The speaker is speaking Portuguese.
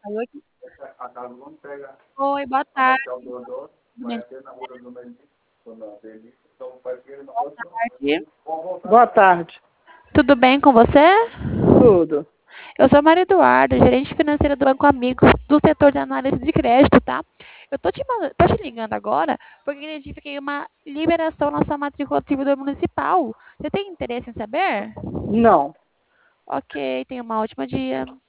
Oi, oi, boa tarde. Tudo bem? Boa tarde. Tudo bem com você? Tudo. Eu sou a Maria Eduarda, gerente financeira do Banco Amigos, do setor de análise de crédito, tá? Eu tô te ligando agora porque identifiquei uma liberação na sua matrícula do servidor municipal. Você tem interesse em saber? Não. Ok, tenha uma ótima dia.